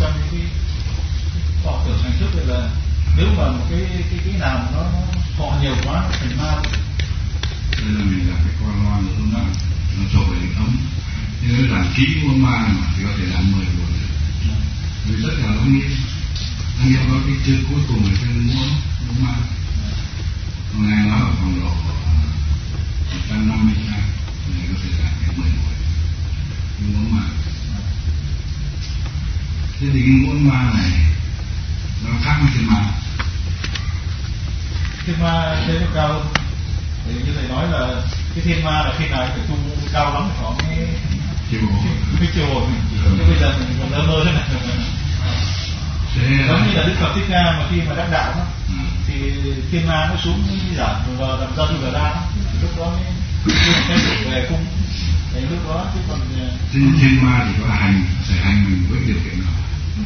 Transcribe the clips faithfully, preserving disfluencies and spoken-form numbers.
trong những cái họ tưởng thành thức là nếu mà một cái cái cái nào nó họ nhiều quá nó thành ma. Đây là mình là cái con loa nữa nó nó trội đến ấm. Nếu làm kỹ muôn ma mà thì có thể làm mười buổi. Vì tất cả nó nghĩa, anh em có cái chữ cuối cùng là chữ muôn muôn ma. Hôm nay nói ở phòng độ một trăm năm mươi trang thì có thể làm cái mười buổi. Muôn ma. Thế thì cái muôn ma này nó khác với thiên ma. Thiên ma thế nó cao hơn. Thì như thầy nói là cái thiên ma là khi nào phải tu cao lắm thì có cái chiều hồi cái chiều hồi nhưng bây giờ mình còn lơ mơ thế này. Giống như là Đức Phật Thích Ca mà khi mà đắc đạo đó, ừ. thì thiên ma nó xuống giảm và làm ra tu ra đó, lúc đó mới cái về cung. Thì lúc đó chứ còn thiên, thiên ma thì có hành sẽ hành mình với điều kiện nào.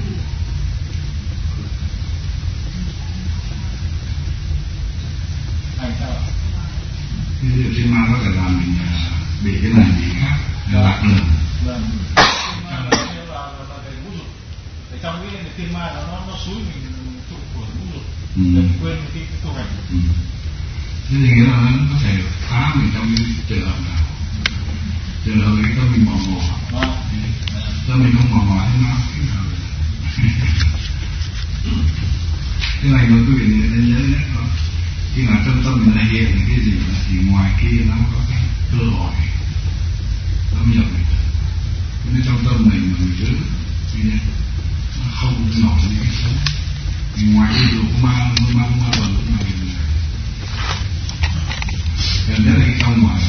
Hành sao? Ví dụ thiên ma có thể làm mình bị cái này bị khác, lạc đường. Vâng. Thiên ma là là về ngũ dục. Để trong cái thiên ma nó nó xúi mình trụ của ngũ dục. Đừng quên cái cái tu hành. Ừ. Thế thì nghĩa là nó có thể phá mình trong cái trường hợp nào. Trường hợp ấy có mình mò mò. Cho mình không mò mò thế nào. Cái này mà quý vị nên nhớ nhất đó. Khi mà trong tâm mình đã hiện cái gì thì ngoài kia nó có cái cơ hội nó nhập mình. Nên trong tâm mình mà mình giữ nó không nổi những cái xấu. Thì ngoài cái dục ma ma ma bẩn lúc này gần nhất là cái trong ngoài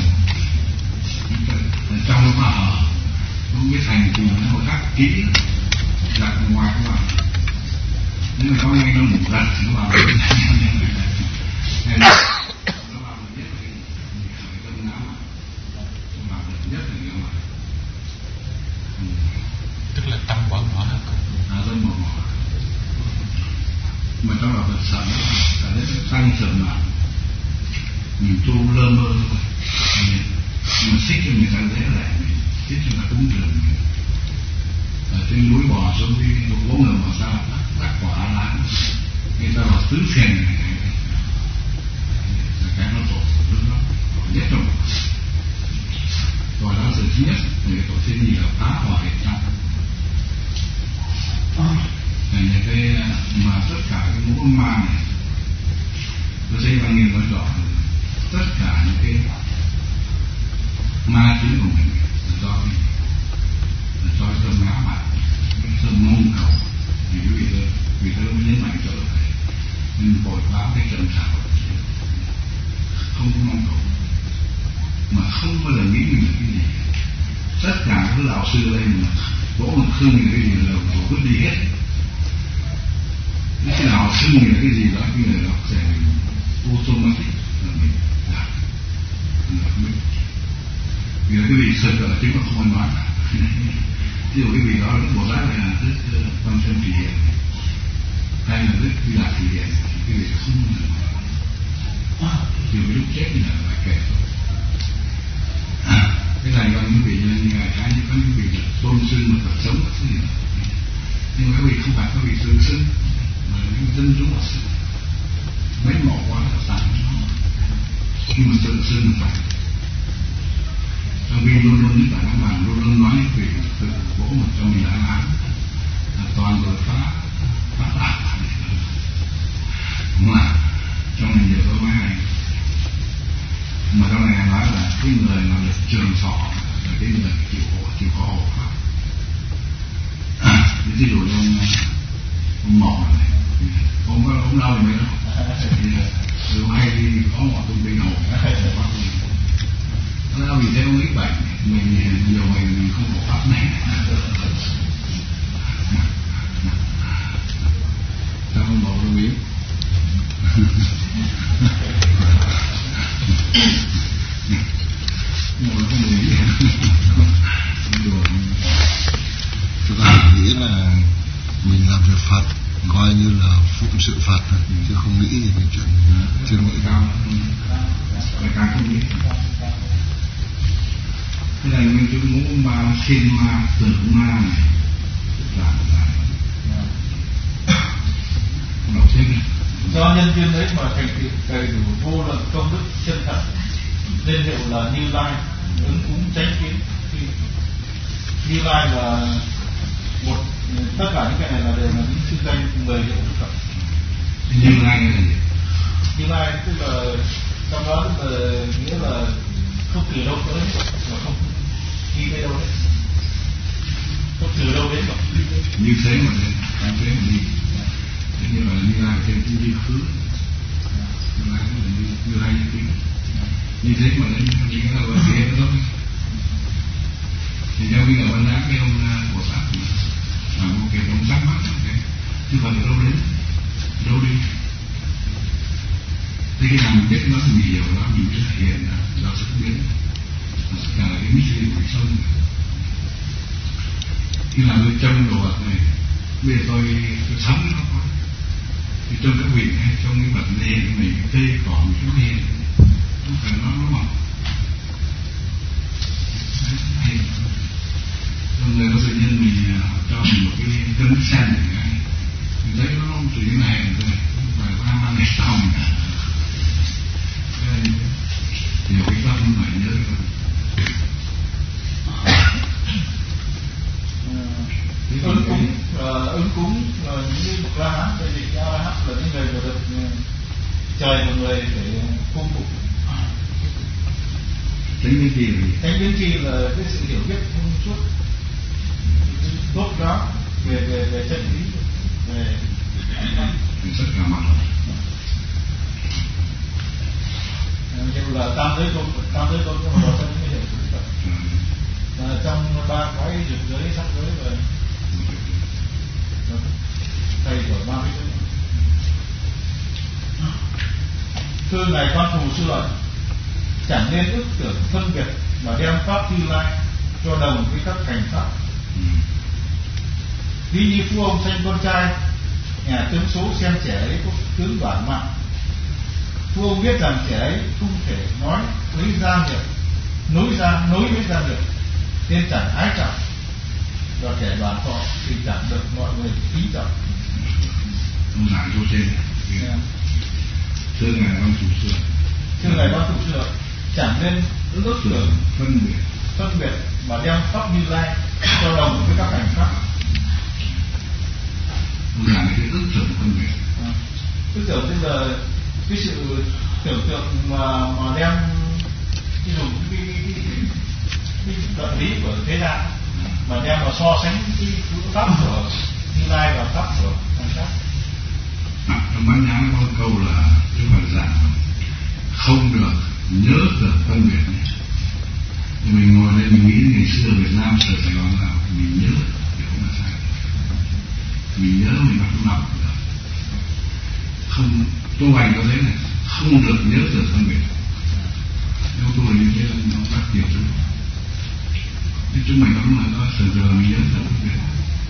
trong nó ở không biết thành thì nó hồi khác kỹ đặt ngoài các bạn. Nếu mà có ngay nó một lần nó vào hay là nó vào được nhất thì khởi tâm não nó vào được nhất là cái ngoài tức là tâm bỏ ngỏ hết à tâm bỏ ngỏ mà trong đó thật sợ cả đến tăng sợ mà mình tu lơ mơ thôi mình xích cho người ta dễ lại mình xích cho người ta cúng dường mình ở trên núi bò xuống đi một bốn người mà sao đắc quả lá người ta vào tứ phiền này cái nó tổ rất nó nhất trong rồi đó sự thứ nhất người tổ tiên gì là phá hoại trong thành ra cái mà tất cả cái ngũ ma này tôi thấy văn nghiên nói rõ tất cả những cái ma chính của mình là do cái là do tâm ngã mạn tâm mong cầu thì quý vị tôi vì tôi mới nhấn mạnh chỗ này nên bồi báo cái trầm xảo không có mong cầu mà không bao giờ nghĩ mình là cái gì tất cả các lão sư đây mà vỗ một khương là cái gì là vỗ vứt đi hết cái nào xưng là cái gì đó cái người đó sẽ automatic là mình làm là mình vì là cái vị sơ cờ chứ mà không nói cả ví dụ cái vị đó là một lát là rất quan tâm thể hiện hay là rất quy lạc thể hiện thì cái vị không nói thì cái lúc chết thì là phải kể cái này là những vị như ngài thái như có những vị là tôn xưng mà Phật sống cái gì nhưng mà các vị không phải các vị tôn xưng mà những dân chúng là xưng mấy mỏ quá là tàn nhưng mà tôn xưng là phải trong khi luôn luôn những bạn các bạn luôn luôn nói những vị tự vỗ một trong mình đã án là toàn rồi phá phá tạc mà trong này nhiều câu nói này mà trong này nói là cái người mà được trường thọ là cái người chịu khổ chịu khó hộ pháp ví dụ trong ông mỏ này không có ông đâu mấy đâu thì hay đi có mỏ tung bên hồ nó đâu vì thế ông ít bệnh mình nhiều mình mình không hộ pháp này sao không bảo lưu ý ngồi không lưu ý chúng ta nghĩ là mình làm việc Phật coi như là phụng sự Phật chứ không nghĩ gì về chuyện chưa nghĩ cao người ta không nghĩ cái này mình cứ muốn ma xin ma tưởng ma này làm lại do nhân duyên đấy mà thành tựu đầy đủ vô lượng công đức chân thật, nên hiệu là Như Lai ứng cúng chánh kiến. Như Lai là một, tất cả những cái này là đều là những xưng danh mười hiệu Đức Phật. Như Lai là gì? Như Lai tức là trong đó tức là nghĩa là không từ đâu tới mà không đi tới đâu đấy, không từ đâu đến mà như thế mà đến, như thế mà đi. Thế như là Như Lai trên cũng đi khứ, Như Lai cũng là như, như Lai như thế, như thế mà đến thì nghĩa là vấn đề đó thôi. Thì theo bây giờ vấn đáp cái ông Bồ Tát là một cái ông thắc mắc đấy, chứ còn đâu đến, đâu đi. Thế cái nào mình biết nó mình hiểu nó mình mới thể hiện là do sức biến, nó tất cả là cái mystery của sông. Khi làm tôi trông đồ vật này, bây giờ tôi tôi sống nó thôi. Thì trong các vị hay trong cái vật này mình cây cỏ mình nó hiện, không phải nó nó mỏng. Hay trong người có tự nhiên mình cho mình một cái cân nước sen này, mình thấy nó tự nhiên này rồi, không phải có ham ăn này sau mình cả. Nhiều cái tâm phải nhớ được. Ứng cúng, ứng cúng những bậc La Hán, tại vì La Hán là những người mà được trời một người để cung phục. Tránh biến chi là gì? Tránh biến chi là cái sự hiểu biết thông suốt, tốt đó về về về chân lý, về tất cả mọi người. Như là tam giới tôn, tam giới tôn cũng là trong cái hiểu của Phật. Và trong ba cái dục giới, sắc giới và thầy của ba cái giới. Thưa ngài Quan Phù Sư Lợi, chẳng nên ức tưởng phân biệt mà đem pháp Như Lai cho đồng với các hành pháp. Ví như phu ông sanh con trai, nhà tướng số xem trẻ ấy có tướng bản mạng. Phu ông biết rằng trẻ ấy không thể nói với gia nghiệp, nối ra nối với gia nghiệp, nên chẳng ái trọng, và trẻ đoàn thọ thì chẳng được mọi người kính trọng. Ông giảng vô trên. Yeah. Thưa ngài Quan Phù Sư, thưa ngài Quan Phù Sư, chẳng nên ước tưởng phân biệt phân biệt mà đem pháp Như Lai cho đồng với các hành pháp. Ông giảng cái ước tưởng phân biệt. À, ước tưởng tức là cái sự tưởng tượng mà mà đem cái dùng cái cái, cái, cái luận lý của thế gian mà đem vào so sánh cái pháp của Như Lai và pháp của hành pháp. À, trong Bát Nhã có câu là Đức Phật giảng không được nhớ tưởng phân biệt này. Mình ngồi đây mình nghĩ ngày xưa Việt Nam ở Sài Gòn nào mình nhớ thì không là sai. Mình nhớ mình bắt lòng được. Không tu hành có thế này, không được nhớ tưởng phân biệt. Nếu tu hành như thế là nó bắt nhiều thứ. Thế chúng mình có đúng là nó sờ sờ mình nhớ tưởng phân biệt.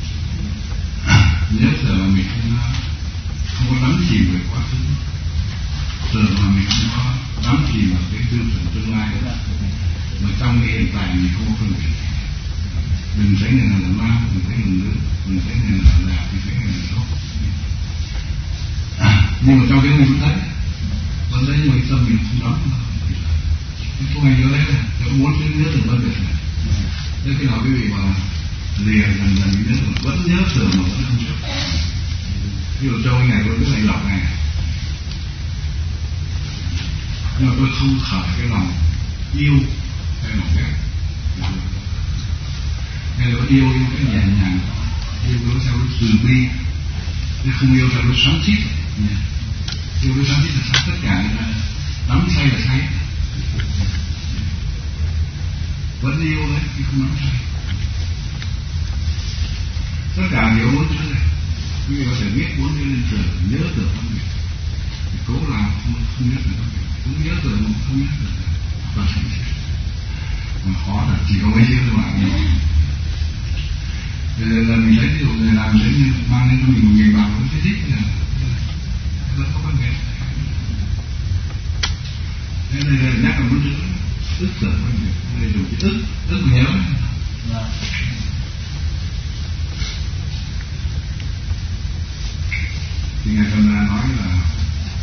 Nhớ tưởng là mình không không có đắm chìm về quá khứ, tưởng mà mình không có đắm chìm vào cái tư tưởng tương lai đó. Mà trong cái hiện tại mình không có phân biệt. Đừng thấy người nào là ma, đừng thấy người nữ, đừng thấy người nào là đẹp, đừng thấy người nào là tốt. À, nhưng mà trong cái mình vẫn thấy, vẫn thấy mình tâm mình không đắm. Cái tu hành nhớ đấy này, nếu muốn cái nhớ tưởng phân biệt này. Nếu khi nào quý vị mà lìa dần dần nhớ tưởng, vẫn nhớ tưởng mà vẫn không chấp. Ví dụ trong cái ngày tôi biết lành lọc này, nhưng mà tôi không khởi cái lòng yêu hay lòng ghét, hay là yêu yêu cái nhẹ nhàng, yêu nó theo cái từ bi, chứ không yêu theo cái xoắn xít. Yêu cái xoắn xít là sao? Tất cả là đắm say là say, vẫn yêu đấy chứ không đắm say. Tất cả đều muốn thế này. Quý vị có thể biết muốn đi lên trời, nhớ tưởng phân biệt, thì cố làm không, không nhớ tưởng phân biệt, cũng nhớ tưởng mà không nhớ tưởng và sẵn sàng. Mà khó là chỉ có mấy chữ thôi mà. Bây giờ là mình thấy ví dụ người làm thế như mang lên cho mình một nghìn bạc cũng thấy thích là rất có phân biệt. Thế nên là nhắc là muốn chữ ức tưởng phân biệt, đây dùng cái ức, ức mà nhớ. Thì Ngài Phật nói là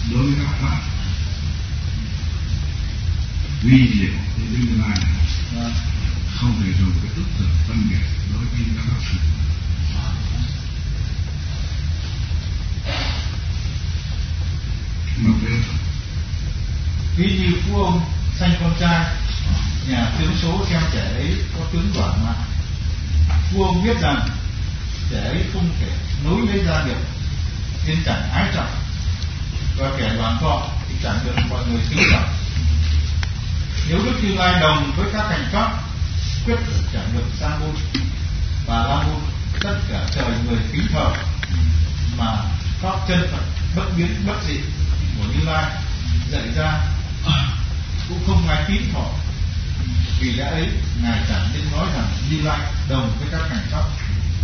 vi diệu như Đức Như Lai không thể dùng cái ức tưởng phân biệt đối với các đạo sư. Mà biết ví như phú ông sanh con trai, nhà tướng số xem trẻ ấy có tướng đoạn mạng. Vua ông biết rằng trẻ ấy không thể nối lấy gia nghiệp nên chẳng ái trọng, và kẻ đoàn thọ thì chẳng được mọi người kính trọng. Nếu Đức Như Lai đồng với các hành pháp, quyết chẳng được sa môn và la môn tất cả trời người kính thờ, mà pháp chân Phật bất biến bất dị của Như Lai dạy ra cũng không ai tín thọ. Vì lẽ ấy ngài chẳng nên nói rằng Như Lai đồng với các hành pháp.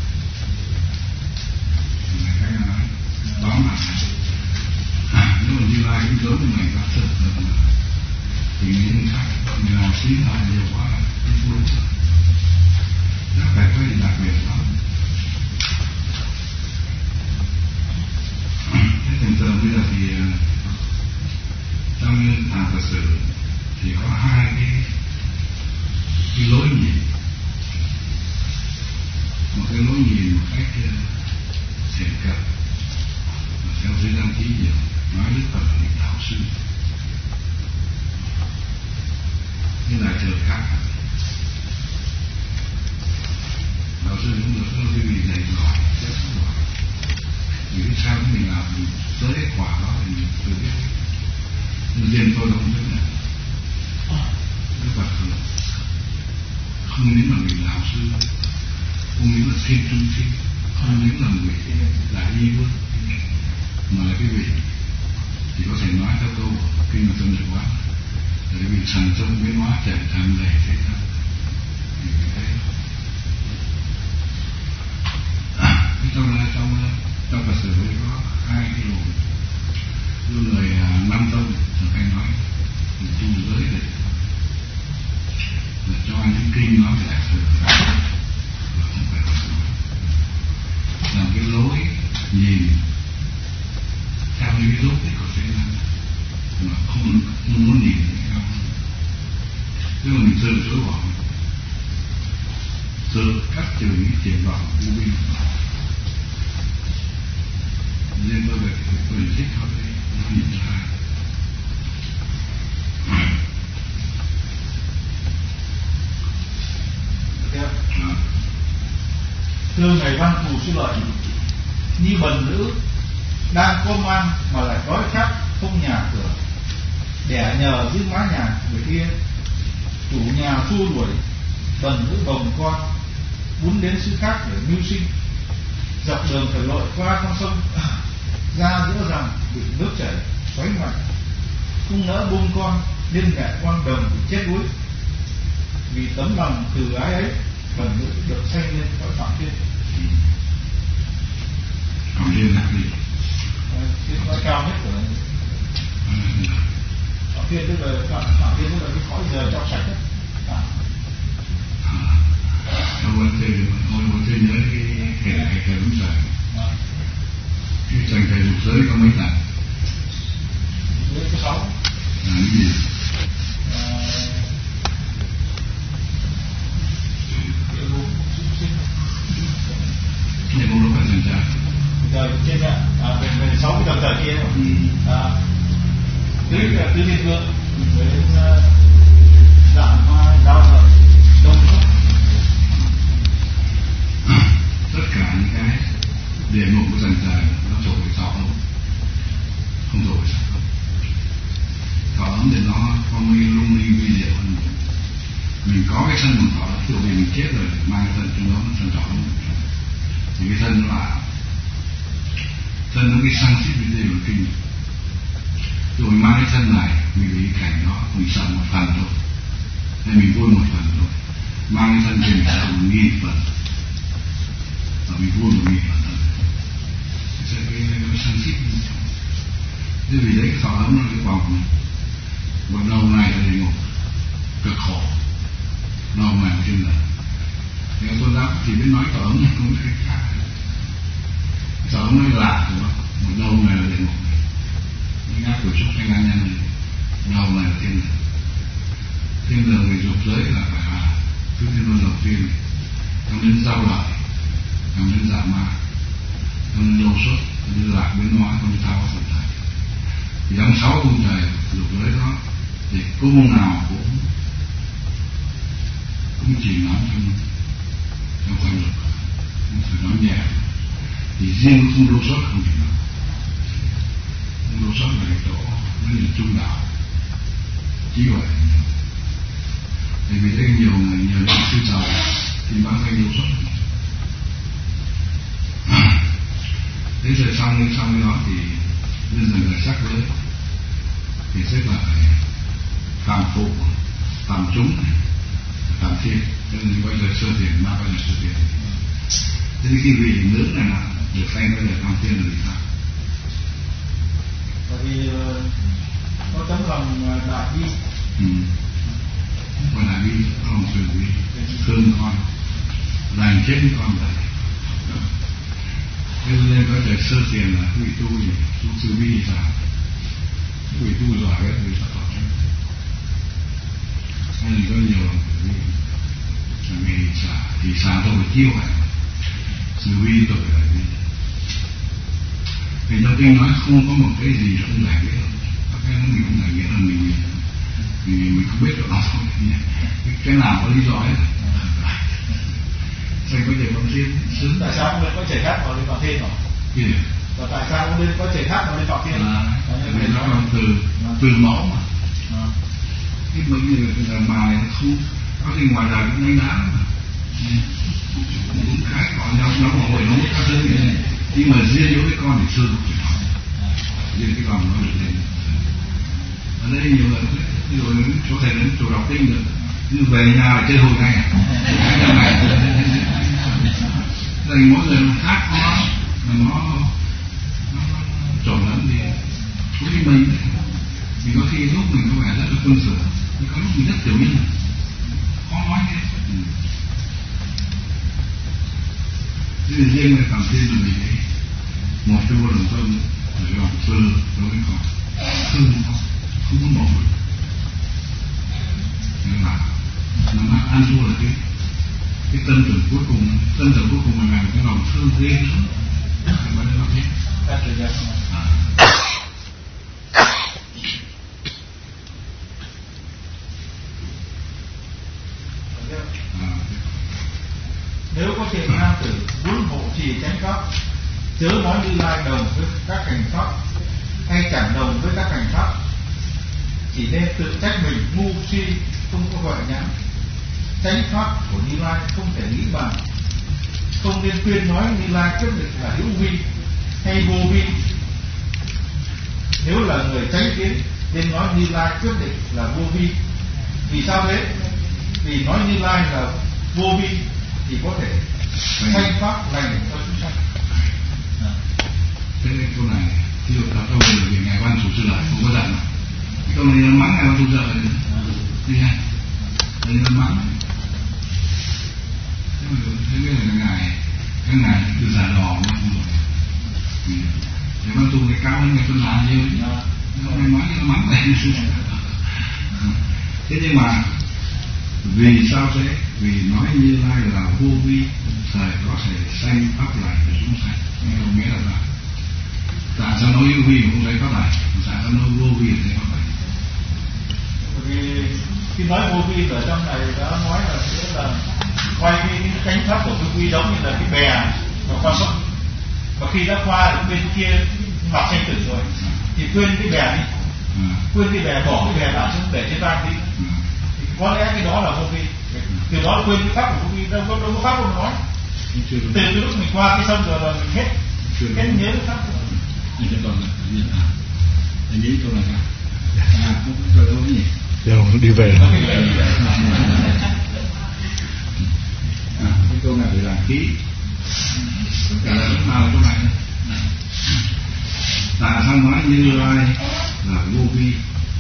Ngài nói đó là à, nếu mà Như Lai cũng giống như ngài pháp thực thì những khác người nào suy lại nhiều quá là không đúng rồi. Nó phải có gì đặc biệt lắm. Thế thường thường bây giờ thì trong hàng Phật sự thì có hai cái cái lối nhìn. Một cái lối nhìn một cách thiện cận, mà theo giới đăng ký nhiều nói Đức Phật là một đạo sư. Như là trời khác đạo sư cũng được có cái gì dạy giỏi rất giỏi. Vì cái sao mình làm mình tới cái quả đó thì mình tự biết. Nhưng riêng tôi không biết là Đức Phật không không những là người đạo sư, không những là thiên trung sinh, không những là người đại y vương, mà là cái vị chỉ có thể nói theo câu kinh mà tâm được quá. Tại vì sẵn trong biến hóa chạy tràn đầy thế gian thì mình thấy à, trong trong trong Phật sự có hai cái luồng. Như người Nam Tông thường hay nói người tu giới để là cho những kinh nói về sự và không phải là sự là cái lối nhìn theo những cái dấu tích của thế gian mà không, không muốn nhìn theo. Tức là mình từ chối bỏ, từ cắt trừ những triển vọng vô biên. Nên tôi về quyền thích thôi nó nhìn ra. Thưa ngài Văn Thù Sư Lợi, như bần nữ đang có man mà lại đói khát không nhà cửa, đẻ nhờ dưới mái nhà người kia, chủ nhà xua đuổi, bần nữ bồng con muốn đến xứ khác để mưu sinh, dọc đường phải lội qua con sông ra giữa rằng bị nước chảy xoáy mạnh, không nỡ buông con nên mẹ con đồng bị chết đuối. Vì tấm lòng từ ái ấy, bần nữ được sanh lên cõi Phạm Thiên. Phạm Thiên là gì? Cái cõi cao nhất của Phạm Thiên, tức là Phạm Thiên tức là cái cõi giờ trong sạch nhất. Tôi muốn chơi, tôi muốn chơi nhớ cái hệ hệ hệ đúng rồi. Cái tranh thể dục giới có mấy lần? Với cái sáu. Là cái gì? Này môn nó phải dần ra. Rồi trên ạ, à, về, về sáu cái tầng trời kia mà. Ừ. À, tứ là tứ thiên vương, với dạng hoa đao lợi, đông cấp. Tất cả những cái địa ngục của dần trời nó trội với thọ ấm, không trội với thọ ấm. Thọ ấm thì nó có nguy lung ly vi diệu hơn. Mình có cái thân mình thọ, ví dụ vì mình chết rồi mang cái thân trong đó nó thân thọ ấm. Thì cái thân nó là thân nó cái sang xít với điều kinh. Rồi mình mang cái thân này, mình bị cảnh đó, mình sợ một phần thôi, nên mình vui một phần thôi. Mang cái thân trên sợ một nghìn phần, và mình vui một nghìn phần thôi. Sẽ cái nó sang xít. Thế vì đấy cái thọ ấm nó cái vòng, một đầu này là địa ngục, cực khổ, đầu này là trên đời. Thì tôn giáo chỉ biết nói thọ ấm không biết cái khác. Thọ ấm nó lạ đúng không? Một đầu này là địa ngục, những ác của chúng sanh an nhân này, đầu này là thiên đường. Thiên đường về dục giới là phải là thứ thiên luân đầu tiên, trong đến giao lợi, trong đến giả ma, trong đến lâu xuất, trong đến lạc biến hóa, trong đến thao hóa thành. Thì trong sáu cung trời dục giới đó thì cung nào cũng cũng chỉ nói trong trong quan lực, không phải nói nhẹ. Thì riêng cung lâu xuất không thể nói. Cung lâu xuất là cái chỗ nó là trung đạo, chỉ vậy. Tại vì thấy nhiều người nhiều những sư giàu thì bán thanh lâu xuất. Thế rồi xong xong cái đó thì bây giờ người sắc giới thì xếp là phàm phụ, phàm chúng, phàm thiên, cho nên bây giờ sơ thiền, ma bây giờ sơ thiền. Thế thì cái vị nữ này là được sanh bây giờ phàm thiên là gì sao? Bởi vì có tấm lòng đại bi. Ừ. Còn đại bi, có lòng từ bi, thương con, lành chết với con vậy. Thế nên có thể sơ thiền là quý vị tu gì, tu từ bi sao? Quý vị tu giỏi cái quý vị sao tỏ chứ? Hay là có nhiều lòng từ bi, là vì xả, thì xả tôi phải chiêu vậy, từ bi tôi phải đại bi. Vì trong kinh nói không có một cái gì không giải nghĩa đâu, các cái mình không giải nghĩa là mình mình mình không biết được nó thôi. Cái nào có lý do ấy. Sao có thể bằng thiên sướng? Tại sao không nên có trẻ khác mà lên vào thiên hả? Gì? Và tại sao không nên có trẻ khác mà lên vào thiên? À, vì nó là từ từ mẫu mà. À. Cái mấy người là bài nó không có gì ngoài đời cũng đánh đá mà. Cũng khác còn nhau nó mà hồi nó các thứ này. Nhưng mà riêng đối với con thì xưa cũng phải học. Riêng cái lòng nó được lên. Ở đây nhiều người ví dụ những chỗ thầy đến chỗ đọc kinh được, nhưng về nhà lại chơi hồi ngay à? Cái này này mỗi người nó khác nó nó nó trộn lẫn đi. Đối với mình thì có khi lúc mình có vẻ rất là phân xử, nhưng có lúc mình rất tiểu nhân, khó nói hết. Thế thì riêng về cảm tin là mình thấy một cái vô đồng tâm là lòng sơ đối với con thương nó không muốn bỏ mình. Nhưng mà nó ăn thua là cái cái tân tưởng cuối cùng, tân tưởng cuối cùng là cái lòng thương ghê lắm. Cái vấn đề nó thế. Các trường hợp À. nếu có thiện nam tử muốn hộ trì chánh pháp, chớ nói Như Lai đồng với các hành pháp hay chẳng đồng với các hành pháp, chỉ nên tự trách mình ngu si không có gọi nhãn. Chánh pháp của Như Lai không thể nghĩ bằng, không nên tuyên nói Như Lai quyết định là hữu vi hay vô vi. Nếu là người chánh kiến nên nói Như Lai quyết định là vô vi. Vì sao thế? Vì nói Như Lai là vô vi thì có thể sanh pháp lành cho chúng sanh. Thế nên câu này ví dụ là câu này thì ngài Quan Chủ Sư lại không có dặn mà câu này nó mắng ngài Quan Chủ Sư lại đi ha, đây nó mắng. Thế mà thế biết là ngài cái ngài từ giả đò mà không rồi để Quan Tu cái cao hơn ngài Xuân Lan nhiều chứ nó này mắng nó mắng vậy. Thế nhưng mà vì sao thế? Vì nói Như Lai là vô vi, thời có thể sanh pháp lành để chúng sanh. Nghĩa là sao? Tại sao nói vô vi mà không thấy pháp lành? Tại sao nói vô vi mà thấy pháp lành? Bởi vì khi nói vô vi ở trong này đã nói là sẽ là quay cái, cái cánh pháp của vô vi giống như là cái bè mà qua sông, và khi đã qua được bên kia mặt xanh tử rồi thì quên cái bè đi, à. quên cái bè, bỏ cái bè lại xuống để trên vai đi, à. Thì có lẽ cái đó là vô vi. Từ đó quên cái pháp của vô vi, đâu có đâu có pháp đâu mà nói. Từ cái lúc mình qua cái sông rồi là mình hết hết nhớ cái pháp rồi. Như cái còn là như à, anh nghĩ câu này à, à không câu đâu cái gì? Đâu đi về. À, cái câu này là ký. Cả là lúc nào câu này? Tại sao nói Như Lai là vô vi?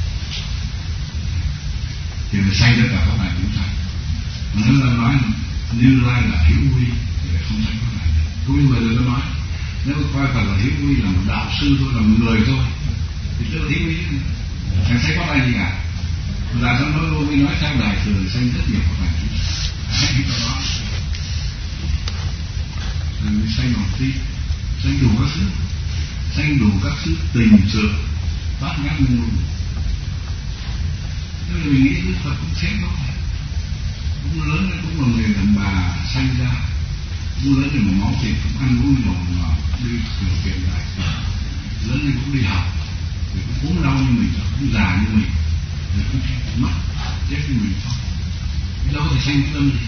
Thì phải sanh ra cả các bài cũng sanh. Nếu là nói Như Lai là hữu vi thì phải không sanh các bài. Cũng như người ta nói nếu coi Phật là hữu vi là một đạo sư thôi, là một người thôi thì tức là hữu vi chẳng thấy có ai gì cả. Là trong đó luôn mới nói sang đại thừa sanh rất nhiều các bạn. Cái đó rồi sanh lòng tin, sanh đủ các thứ, sanh đủ các thứ tình sự bát ngát muôn luôn. Thế mình nghĩ Đức Phật cũng thế đó, cũng lớn lên cũng là người đàn bà sanh ra, cũng lớn lên một máu thịt, cũng ăn uống ngon ngọt, đi điều kiện lại, lớn lên cũng đi học, rồi cũng ốm đau như mình, cũng già như mình, rồi cũng mất chết như mình thôi. Đâu có thể sanh cái tâm gì,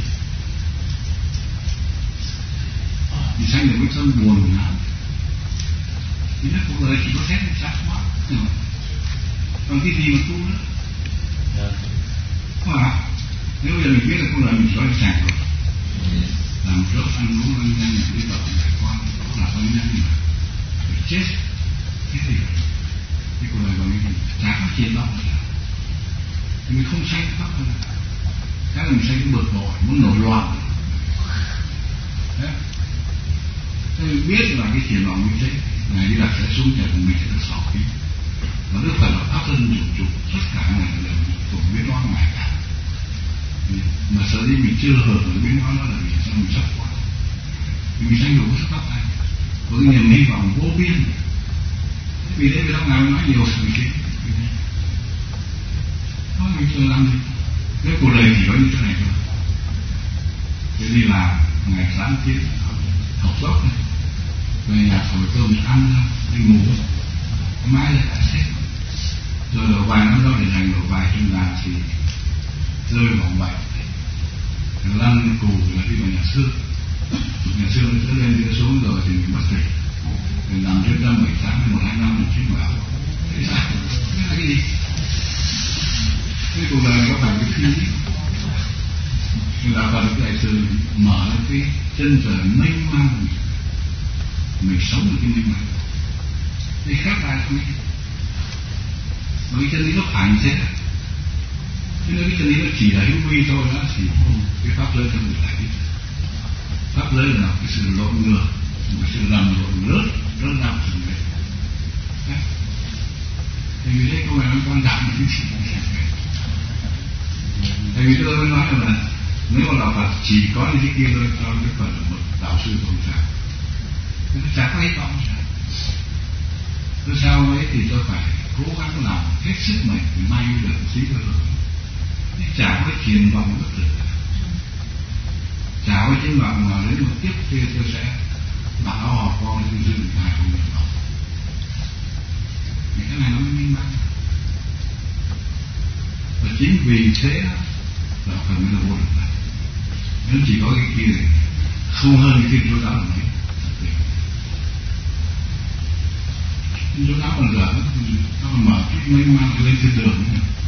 thì sanh được cái tâm buồn hả? Thì nó cuộc đời chỉ có thế chắc quá, còn cái gì mà tu nữa? Mà nếu bây giờ mình biết là cuộc đời mình có sạch rồi, làm chỗ ăn uống ăn nhanh đi vào trải qua đó là ăn nhanh mà phải chết cái gì cái cuộc đời của mình chả có chuyện đâu thì mình không sanh pháp thôi, cái là mình sanh cái bực bội muốn nổi loạn đấy. Thế mình biết là cái chuyện lòng như thế ngày đi đặt sẽ xuống nhà của mình sẽ được sáu khí và Đức Phật là pháp thân chủ chủ tất cả này đều cùng biết đó ngài cả, mà sợ đi mình chưa hưởng được biết đó là vì sao mình sắp quá thì mình sanh đủ cái pháp này với niềm hy vọng vô biên. Vì thế vì đâu ngài nói nhiều sự kiện nói mình chưa làm gì, cái cuộc đời chỉ có như thế này thôi. Thế đi làm ngày sáng tiếng học dốc này, về nhà thổi cơm ăn đi ngủ mãi lại đã xếp rồi ở vài năm đó để thành ở vài trong đàn thì rơi vào bệnh lăn cù là đi vào nhà xương, nhà xương nó lên đi xuống rồi thì mình bất tỉnh, mình nằm trên năm bảy tháng một hai năm mình chết bảo thế sao thế là cái gì? Cái cuộc đời có phải cái phim nhưng là Phật cái đại sư mở cái chân trời mênh mang, mình sống được cái mênh mang thì khác lại không? Bởi cái chân lý nó phải như thế. Chứ nếu cái chân lý nó chỉ là hữu vi thôi đó thì cái pháp giới không được lại. Pháp giới là cái sự lộn ngược, một sự làm lộn rớt, rớt ra một sự việc. Thì vì thế câu này nó quan trọng là cái gì? Tại vì tôi mới nói là nếu mà đạo Phật chỉ có những cái kia thôi cho Đức Phật là một đạo sư không sao. Nó chẳng có hy vọng sao. Tôi sao ấy thì tôi phải cố gắng làm hết sức mình để may được xí thôi. Nhưng chả có triển vọng bất tử, chả có triển vọng mà đến một kiếp kia tôi sẽ mặc áo hò con dư dư hai không được đâu. Những cái này nó mới minh bạch. Và chính vì thế đó là phần mới là vô lực này. Nếu chỉ có cái kia này không hơn cái kia chỗ đó là mấy. Chỗ đó còn dở nó mở cái mênh mang lên trên đường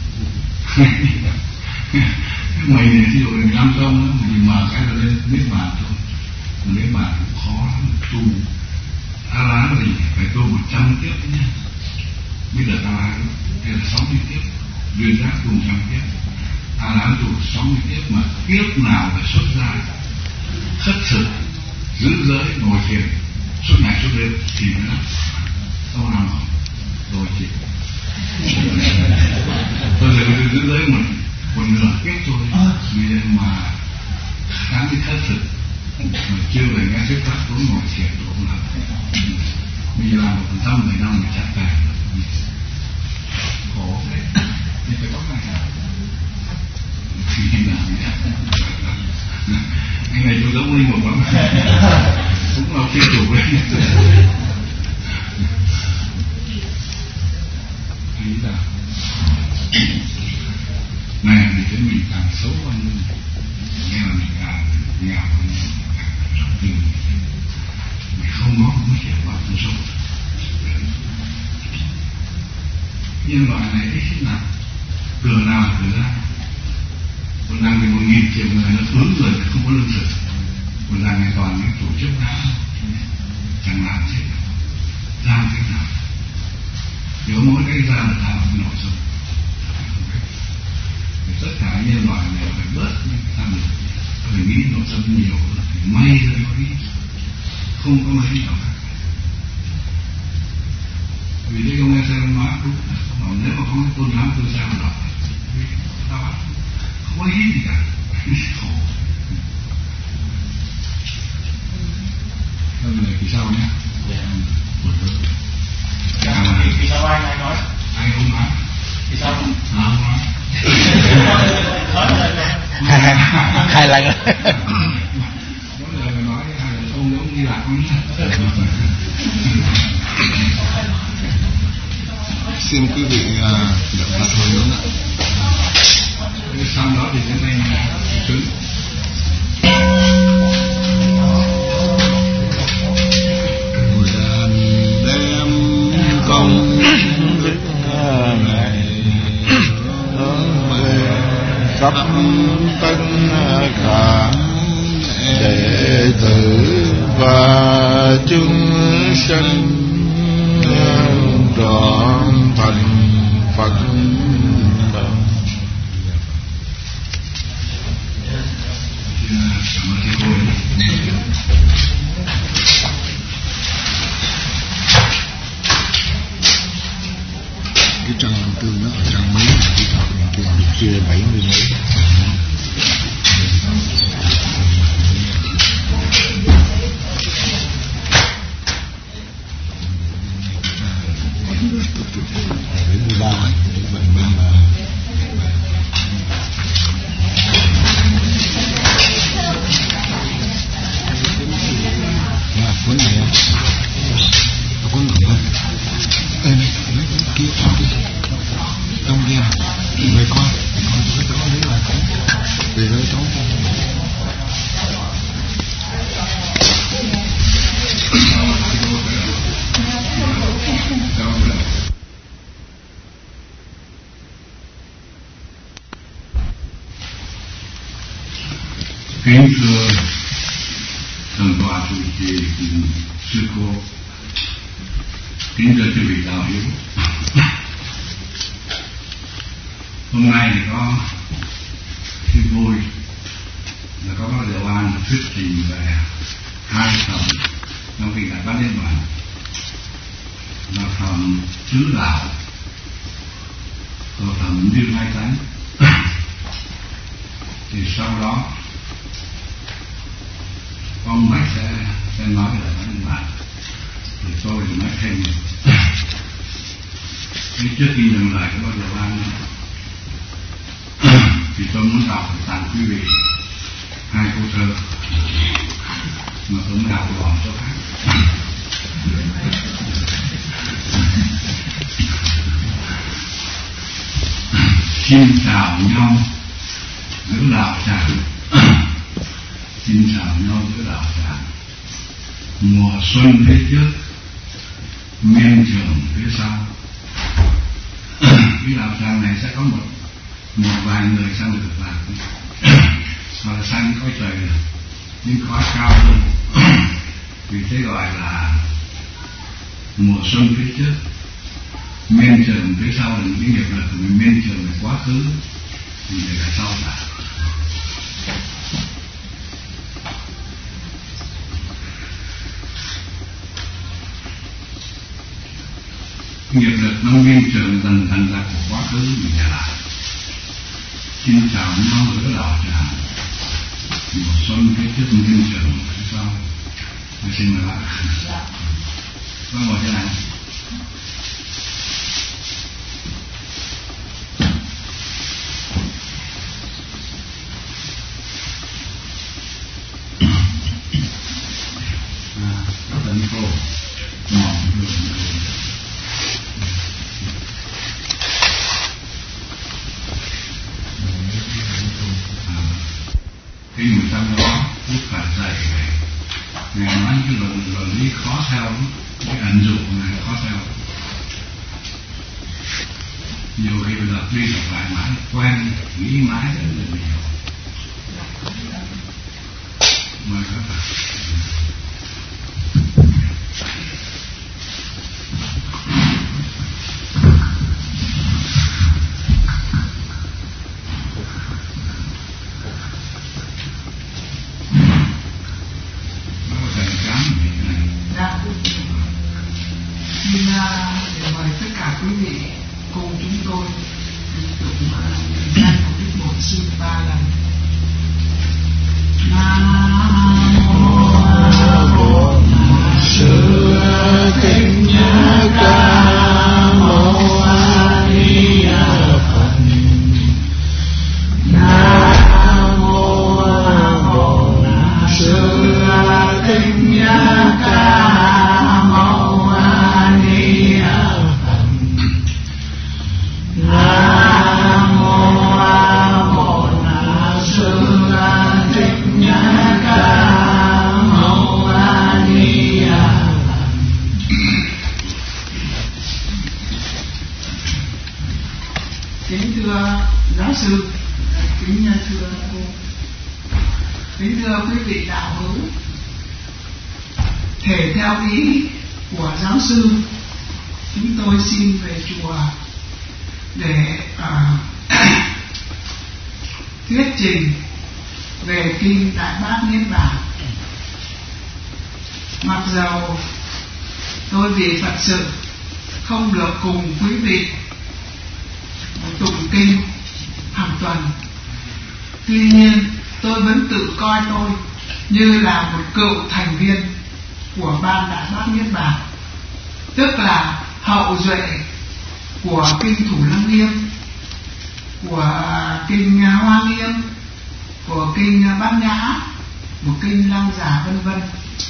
cái mày này ví dụ mình năm công mình mở cái là lên miếng bàn thôi, mà miếng bàn cũng khó lắm tu. A La Hán thì phải tu một trăm kiếp đấy nhá, bây giờ A La Hán hay là sáu mươi kiếp, duyên giác tu một trăm kiếp, A La Hán tu sáu mươi kiếp mà kiếp nào phải xuất ra khất thực giữ giới ngồi thiền suốt ngày suốt đêm thì nó không nào rồi chị tôi giờ tôi giữ giới một một nửa kiếp thôi vì mà khám cái thất thực mà chưa về nghe thuyết pháp cũng ngồi thiền cũng làm bây giờ làm một phần trăm mười năm mình chắc tài khổ đấy thì phải có ngày thì làm anh này tôi giống linh mục lắm cũng là thiên chủ đấy. Nghĩ là này thì thấy mình càng xấu hơn nghe là mình càng nghèo hơn càng trọng tin mình không có một hiểu vào cuộc sống. Nhân loại này ít khi nào cửa nào là cửa ra, còn đang thì một nghìn triệu người nó hướng người thì không có lương thực, còn đang này toàn những tổ chức đá chẳng làm thế nào làm thế nào nếu mỗi cái ra là làm cái nội dung thì tất cả nhân loại này phải bớt những tham lực, phải nghĩ nội dung nhiều hơn, phải may ra có ý không có mấy nào khác. Vì thế ông nghe xem nói đúng, nếu mà không tôn giáo tôi sao đọc dài rồi. Mỗi lời nói hai là ông ông đi lạc lắm. Xin quý vị đợi Phật hồi hướng ạ. Sau đó thì sẽ lên chứng. Nguyện đem công đức này về khắp tất cả đệ tử và chúng sanh trọn thành Phật. Cái trang năm tư nó ở trang mấy cái trang năm kia bảy mươi mấy. bảy mươi ba bảy mươi ba. Nè, cuốn này không? Cuốn này không? Ê, này, kia, kia. Trong kia, về coi, về coi cái đó lấy lại cái. Về đây cháu. Kính thưa thần tọa chủ trì cùng sư cô, kính thưa quý vị đạo hữu, hôm nay thì có cái vui là có bác Diệu An thuyết trình về hai phẩm trong kinh Đại Bát Niết Bàn, là phẩm tứ đạo và phẩm như hai tánh. Thì sau đó ông Mạch sẽ, sẽ nói về Đại Bát Niết Bàn, thì tôi thì nói thêm. Thế trước khi nhận lời của bác Diệu An thì tôi muốn đọc tặng quý vị hai câu thơ mà tôi muốn đọc của bọn chỗ khác. Xin chào nhau giữa đạo tràng, xin chào nhau giữa đạo tràng. Mùa xuân phía trước, miên trường phía sau. Cái đạo tràng này sẽ có một một vài người sang được lạc, hoặc là sang cõi trời những cõi cao hơn. Vì thế gọi là mùa xuân phía trước, miên trường phía sau là những cái nghiệp lực của mình. Miên trường là quá khứ, thì để là sau cả. Nghiệp lực nó miên trường dần thành ra của quá khứ mình để lại. Xin chào nhau giữa đạo tràng, mùa xuân phía trước, miên trường phía sau. Tôi xin mời bạn. Vâng, ngồi thế này. Rất là micro. Mỏng được. Khi người ta đó Đức Phật dạy về, Ngài nói cái luận luận lý khó theo, cái ẩn dụ của Ngài khó theo. Nhiều khi đọc đi đọc lại mãi quen, nghĩ mãi rất là nhiều. Mời các bạn. Xin để mời tất cả quý vị cùng chúng tôi tụng danh của Đức Bổn Sư ba lần. Nam mô Bổn Sư Thích Ca Mâu Ni Phật. Nam mô Kính thưa giáo sư, kính thưa cô, kính thưa quý vị đạo hữu, thể theo ý của giáo sư, chúng tôi xin về chùa để uh, thuyết trình về kinh Đại Bát Niết Bàn. Mặc dầu tôi vì Phật sự không được cùng quý vị tụng kinh hàng tuần, tuy nhiên tôi vẫn tự coi tôi như là một cựu thành viên của ban Đại Bát Niết Bàn, tức là hậu duệ của kinh Thủ Lăng Nghiêm, của kinh Hoa Nghiêm, của kinh Bát Nhã, của kinh Lăng Già, vân vân.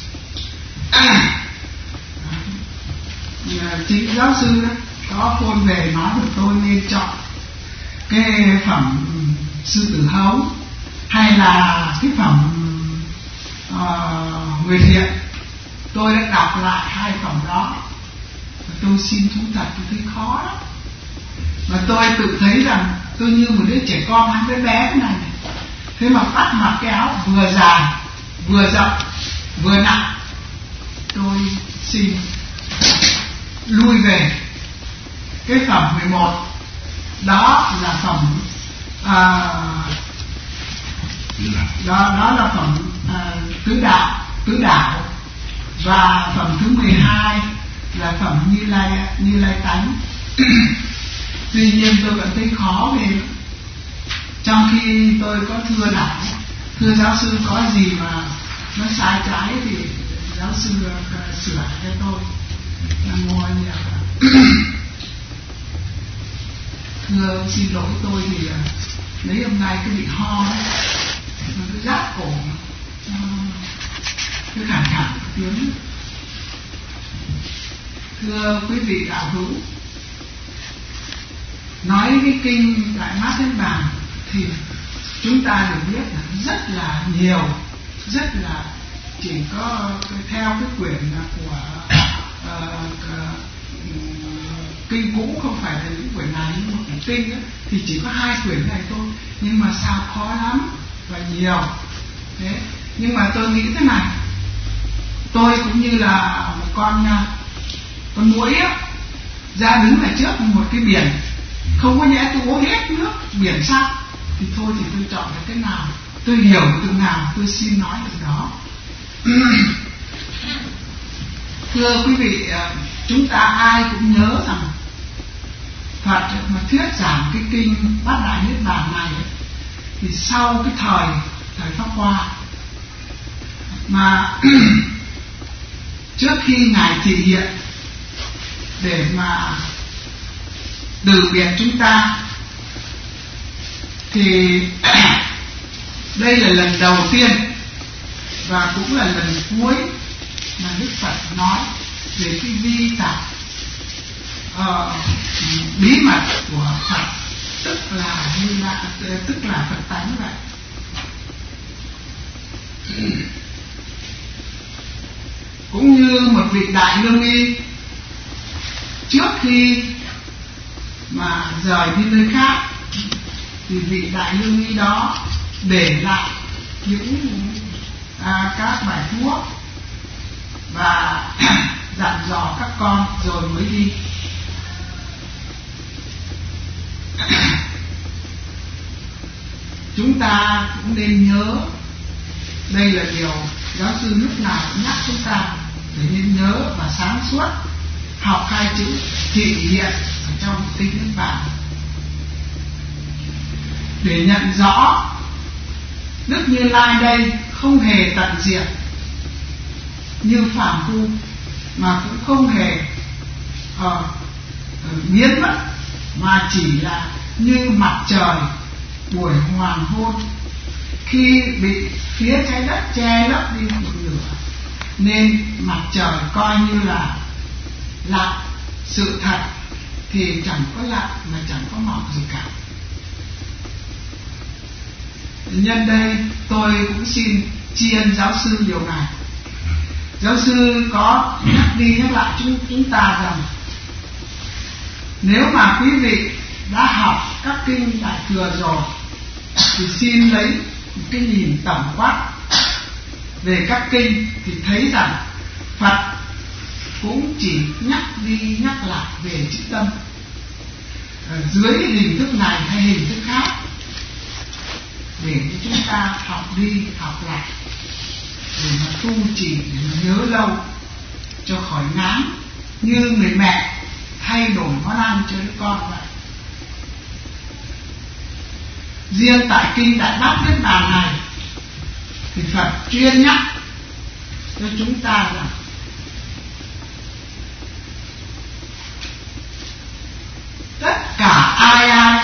Chính giáo sư có phone về nói được tôi nên chọn cái phẩm Sư Tử Hấu hay là cái phẩm uh, Nguyệt Hiện. Tôi đã đọc lại hai phẩm đó, tôi xin thú thật tôi thấy khó lắm. Và tôi tự thấy rằng tôi như một đứa trẻ con hay đứa bé thế này, thế mà bắt mặc cái áo vừa dài vừa rộng vừa nặng. Tôi xin lui về cái phẩm mười một, đó là phẩm à, đó đó là phẩm à, tứ đạo tứ đạo và phẩm thứ mười hai là phẩm Như Lai Như Lai tánh. Tuy nhiên tôi vẫn thấy khó về, trong khi tôi có thưa đạo, thưa giáo sư có gì mà nó sai trái thì giáo sư uh, sửa cho tôi. Nam mô A Di Đà Phật. Thưa xin lỗi tôi thì uh, mấy hôm nay cái bị ho ấy, nó cứ rát cổ, nó cứ khản khản tiếng. Thưa quý vị đạo hữu, nói cái kinh Đại Bát Niết Bàn thì chúng ta được biết là rất là nhiều, rất là chỉ có theo cái quyển của uh, uh, kinh cũ, không phải là những quyển này, nhưng mà quyển kinh ấy, thì chỉ có hai quyển này thôi, nhưng mà sao khó lắm và nhiều thế. Nhưng mà tôi nghĩ thế này, tôi cũng như là một con con muỗi á, ra đứng ở trước một cái biển, không có nhẽ tôi uống hết nước biển sao, thì thôi thì tôi chọn cái nào tôi hiểu từ nào tôi xin nói từ đó. Thưa quý vị, chúng ta ai cũng nhớ rằng Phật mà thuyết giảng cái kinh Bát Đại Niết Bàn này ấy, thì sau cái thời thời Pháp Hoa mà trước khi Ngài thị hiện để mà từ biệt chúng ta, thì đây là lần đầu tiên và cũng là lần cuối mà Đức Phật nói về cái vi tạp uh, bí mật của Phật, tức là như là tức là Phật tánh vậy. Cũng như một vị đại lương y trước khi mà rời đi nơi khác, thì vị đại lương y đó để lại những à, các bài thuốc và dặn dò các con rồi mới đi. Chúng ta cũng nên nhớ, đây là điều giáo sư lúc nào cũng nhắc chúng ta để nên nhớ và sáng suốt học hai chữ thị hiện ở trong kinh Niết Bàn, để nhận rõ Đức Như Lai đây không hề tận diệt như phàm phu, mà cũng không hề uh, biến mất, mà chỉ là như mặt trời buổi hoàng hôn khi bị phía trái đất che lấp đi một nửa, nên mặt trời coi như là lặn. Sự thật thì chẳng có lặn mà chẳng có mọc gì cả. Nhân đây tôi cũng xin tri ân giáo sư điều này. Giáo sư có nhắc đi nhắc lại chúng chúng ta rằng nếu mà quý vị đã học các kinh Đại Thừa rồi thì xin lấy một cái nhìn tổng quát về các kinh thì thấy rằng Phật cũng chỉ nhắc đi nhắc lại về chữ tâm ở dưới hình thức này hay hình thức khác để cho chúng ta học đi học lại để mà tu trì, để mà nhớ lâu cho khỏi ngán, như người mẹ thay đổi món ăn cho đứa con vậy. Riêng tại kinh Đại Bát Niết Bàn này thì Phật chuyên nhắc cho chúng ta rằng tất cả ai ai,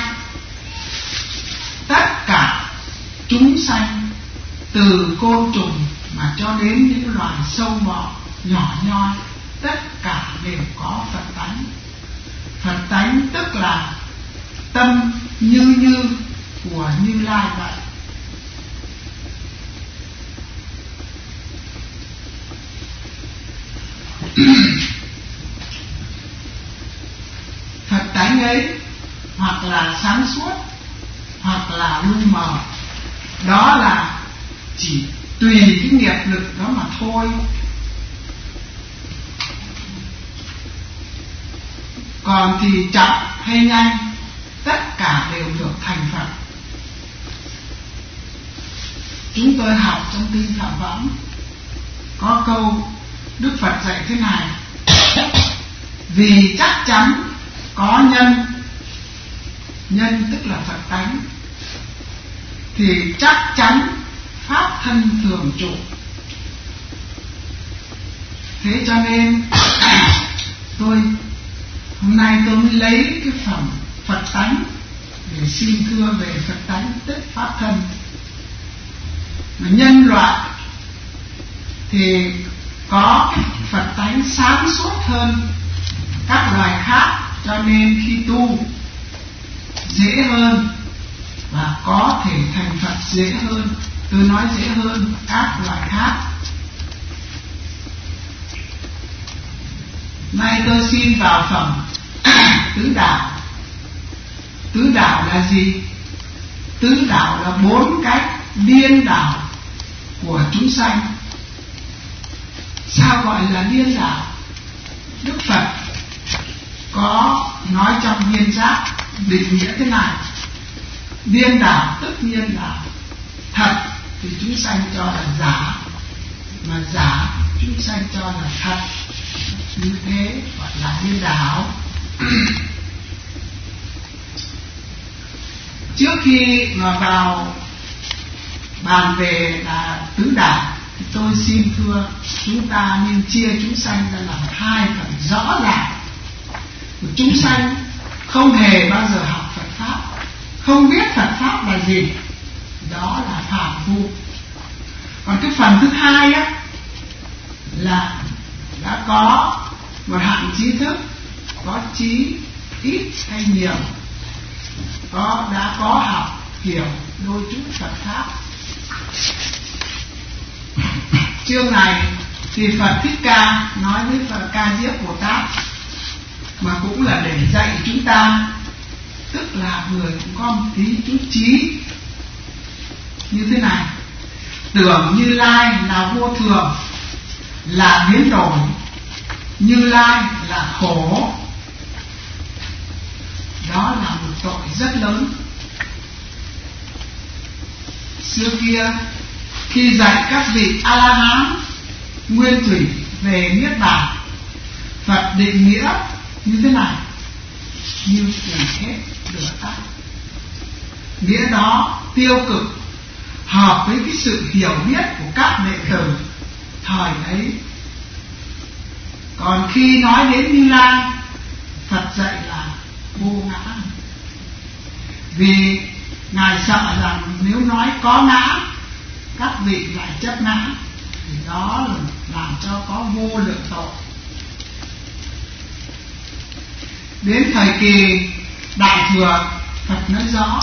tất cả chúng sanh từ côn trùng mà cho đến những loài sâu bọ nhỏ nhoi, tất cả đều có Phật tánh. Phật tánh tức là tâm như như của Như Lai vậy. Phật tánh ấy hoặc là sáng suốt hoặc là lu mờ, đó là chỉ tùy cái nghiệp lực đó mà thôi. Còn thì chậm hay nhanh, tất cả đều được thành Phật. Chúng tôi học trong kinh Phạm Võng có câu Đức Phật dạy thế này: vì chắc chắn có nhân, nhân tức là Phật tánh, thì chắc chắn pháp thân thường trụ. Thế cho nên tôi hôm nay tôi mới lấy cái phẩm Phật tánh để xin thưa về Phật tánh tức pháp thân. Mà nhân loại thì có cái Phật tánh sáng suốt hơn các loài khác, cho nên khi tu dễ hơn và có thể thành Phật dễ hơn. Tôi nói dễ hơn các loài khác. Nay tôi xin vào phẩm tứ đạo. Tứ đạo là gì? Tứ đạo là bốn cách điên đảo của chúng sanh. Sao gọi là điên đảo? Đức Phật có nói trong Viên Giác định nghĩa thế này: điên đảo tức nhiên là thật thì chúng sanh cho là giả, mà giả chúng sanh cho là thật, như thế gọi là điên đảo. Trước khi mà vào bàn về là tứ đạo thì tôi xin thưa chúng ta nên chia chúng sanh ra làm hai phần rõ ràng. Chúng sanh không hề bao giờ học Phật pháp, không biết Phật pháp là gì, đó là phàm phu. Còn cái phần thứ hai á là đã có một hạng trí thức, có trí ít hay nhiều, có đã có học hiểu đôi chút Phật pháp. Chương này thì Phật Thích Ca nói với Phật Ca Diếp Bồ Tát, mà cũng là để dạy chúng ta, tức là người cũng có một tí chút trí như thế này: tưởng Như Lai là vô thường, là biến đổi, Như Lai là khổ. Đó là một tội rất lớn. Xưa kia khi dạy các vị A La Hán nguyên thủy về niết bàn, Phật định nghĩa như thế này: như tiền hết lửa tắt. Nghĩa đó tiêu cực, hợp với cái sự hiểu biết của các đệ tử thời ấy. Còn khi nói đến Như Lai, Phật dạy là vô ngã, vì Ngài sợ rằng nếu nói có ngã, các vị lại chấp ngã, thì đó là làm cho có vô lượng tội. Đến thời kỳ Đại Thừa, Phật nói rõ: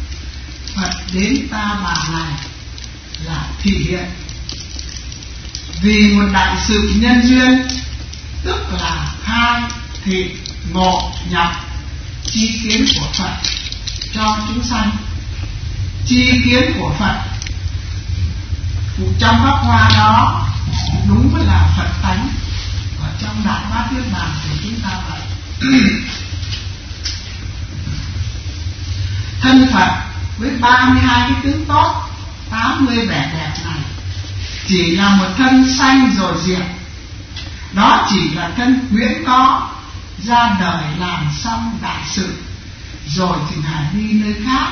Phật đến ta bà này là thị hiện. vì một đại sự nhân duyên, tức là khai thị ngộ nhập chi kiến của Phật cho chúng sanh. Chi kiến của Phật trong pháp hoa đó đúng với là Phật tánh, và trong Đại Bát Niết Bàn của chúng ta vậy. Thân Phật với ba mươi hai cái tướng tốt, tám mươi vẻ đẹp này chỉ là một thân sanh rồi diệt. Đó chỉ là thân huyễn có, ra đời làm xong đại sự rồi thì Ngài đi nơi khác.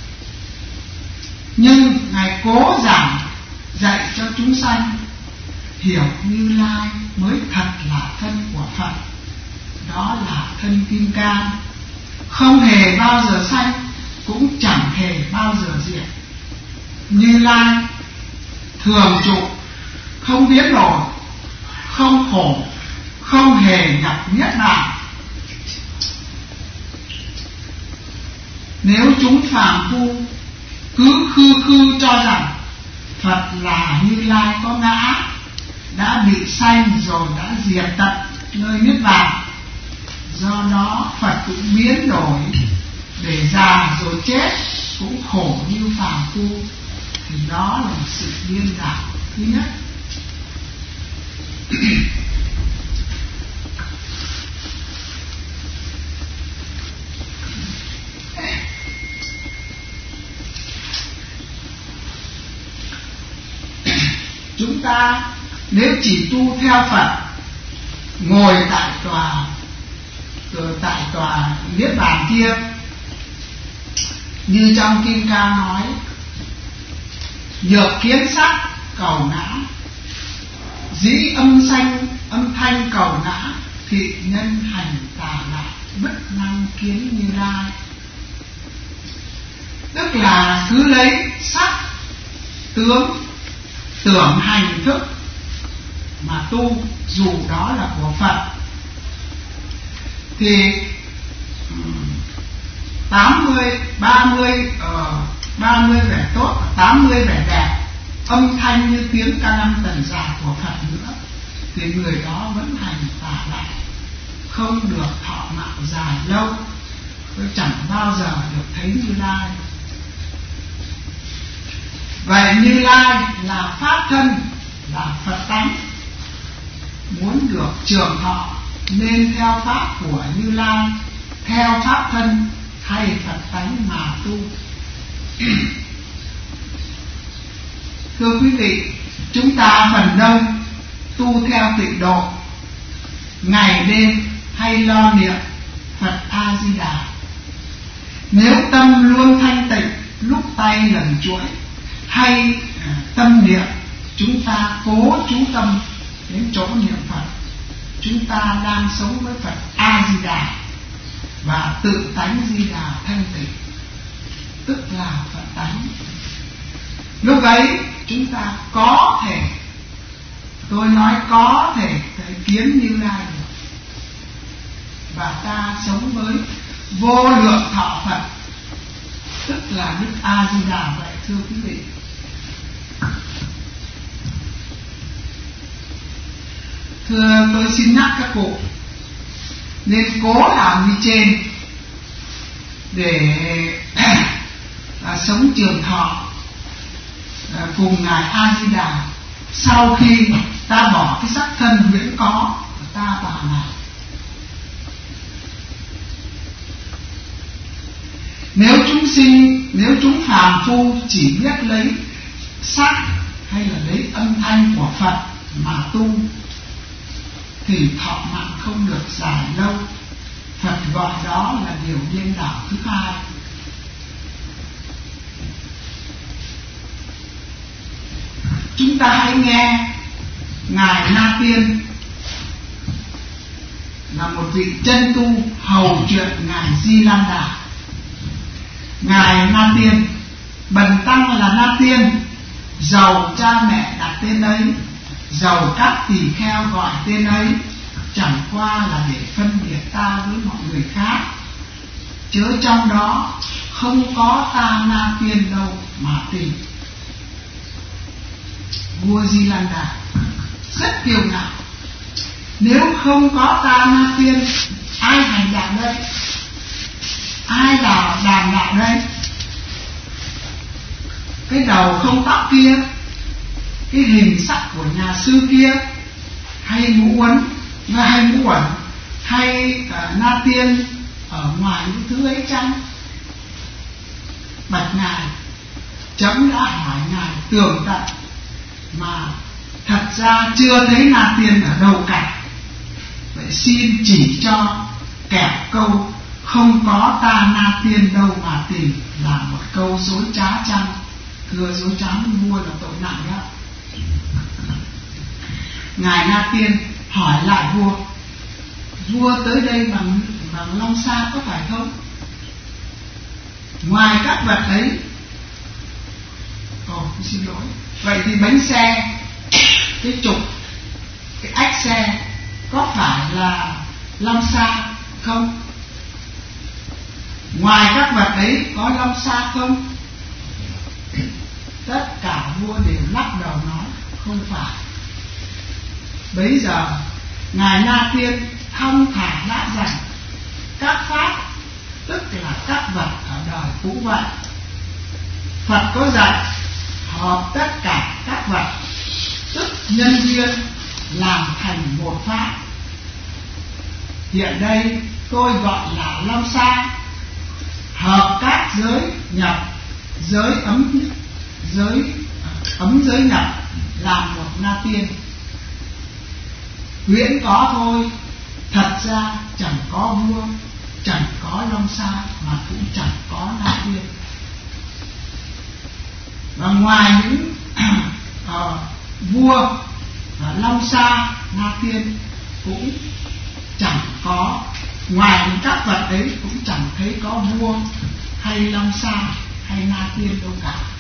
Nhưng Ngài cố giảng dạy cho chúng sanh hiểu Như Lai mới thật là thân của Phật. Đó là thân Kim Cang, không hề bao giờ sanh, cũng chẳng hề bao giờ diệt. Như Lai thường trụ, không biến đổi, không khổ, không hề nhập niết bàn. Nếu chúng phàm phu cứ khư khư cho rằng Phật là Như Lai có ngã, đã bị sanh rồi đã diệt tận nơi niết bàn, do đó Phật cũng biến đổi để già rồi chết, cũng khổ như phàm phu, thì đó là sự điên đảo thứ nhất. Chúng ta nếu chỉ tu theo Phật, ngồi tại tòa tại tòa niết bàn kia, như trong Kim Cang nói, nhược kiến sắc cầu ngã, dĩ âm sanh âm thanh cầu ngã, thị nhân hành tà lạc, bất năng kiến Như Lai. Tức là cứ lấy sắc tướng tưởng hành thức mà tu, dù đó là của Phật, thì tám mươi, ba mươi, ba mươi vẻ tốt, tám mươi vẻ đẹp, âm thanh như tiếng ca năm tần giả của Phật nữa, thì người đó vẫn hành tà lạc, không được thọ mạng dài lâu, chẳng bao giờ được thấy Như Lai. Vậy Như Lai là pháp thân, là Phật tánh. Muốn được trường thọ nên theo pháp của Như Lai, theo pháp thân hay Phật tánh mà tu. Thưa quý vị, chúng ta phần đông tu theo tịnh độ, ngày đêm hay lo niệm Phật A Di Đà. Nếu tâm luôn thanh tịnh, lúc tay lần chuỗi, hay tâm niệm, chúng ta cố chú tâm đến chỗ niệm Phật, chúng ta đang sống với Phật A Di Đà và tự tánh Di Đà thanh tịnh, tức là Phật tánh. Lúc ấy chúng ta có thể, tôi nói có thể thấy kiến Như Lai được, và ta sống với vô lượng thọ Phật, tức là Đức A Di Đà vậy. Thưa quý vị, thưa tôi xin nhắc các cụ nên cố làm như trên để à, sống trường thọ à, cùng Ngài A Di Đà. Sau khi ta bỏ cái sắc thân huyễn có, ta vào Ngài. Nếu chúng sinh, nếu chúng phàm phu chỉ biết lấy sắc hay là lấy âm thanh của Phật mà tu, thì thọ mạng không được dài lâu. Phật gọi đó là điều điên đảo thứ hai. Chúng ta hãy nghe Ngài Na Tiên, là một vị chân tu hầu chuyện Ngài Di Lan Đà. Ngài Na Tiên, bần tăng là Na Tiên, giàu cha mẹ đặt tên ấy, giàu các tỳ kheo gọi tên ấy, chẳng qua là để phân biệt ta với mọi người khác, chớ trong đó không có ta Na Tiên đâu mà tìm. Vua Di Lan Đà rất kiêu ngạo. Nếu không có ta Na Tiên, ai hành đạo đây? Ai là đàm đạo đây? Cái đầu không tóc kia, cái hình sắc của nhà sư kia, hay mũ uốn và hay mũ uẩn, hay uh, Na Tiên ở ngoài những thứ ấy chăng? Bạch ngài, chấm đã hỏi ngài tường tận mà thật ra chưa thấy Na Tiên ở đâu cả. Vậy xin chỉ cho kẹp câu không có ta Na Tiên đâu mà tìm là một câu dối trá chăng? Thưa, dối trá vua là tội nặng đó. Ngài Na Tiên hỏi lại vua: vua tới đây bằng bằng long sa có phải không? Ngoài các vật ấy, ồ xin lỗi, vậy thì bánh xe, cái trục, cái ách xe có phải là long sa không? Ngoài các vật ấy có long sa không? Tất cả vua đều lắc đầu nói không phải. Bấy giờ ngài Na Tiên thông thả đã rằng các pháp, tức là các vật ở đời cũng vậy. Phật có dạy hợp tất cả các vật, tức nhân duyên làm thành một pháp. Hiện đây tôi gọi là long sa, hợp các giới nhập, giới ấm giới ấm giới nhập làm một Na Tiên. Huyễn có thôi, thật ra chẳng có vua, chẳng có long sa, mà cũng chẳng có Na Tiên. Và ngoài những uh, vua và long sa, Na Tiên cũng chẳng có, ngoài những các vật ấy cũng chẳng thấy có vua hay long sa hay Na Tiên đâu cả.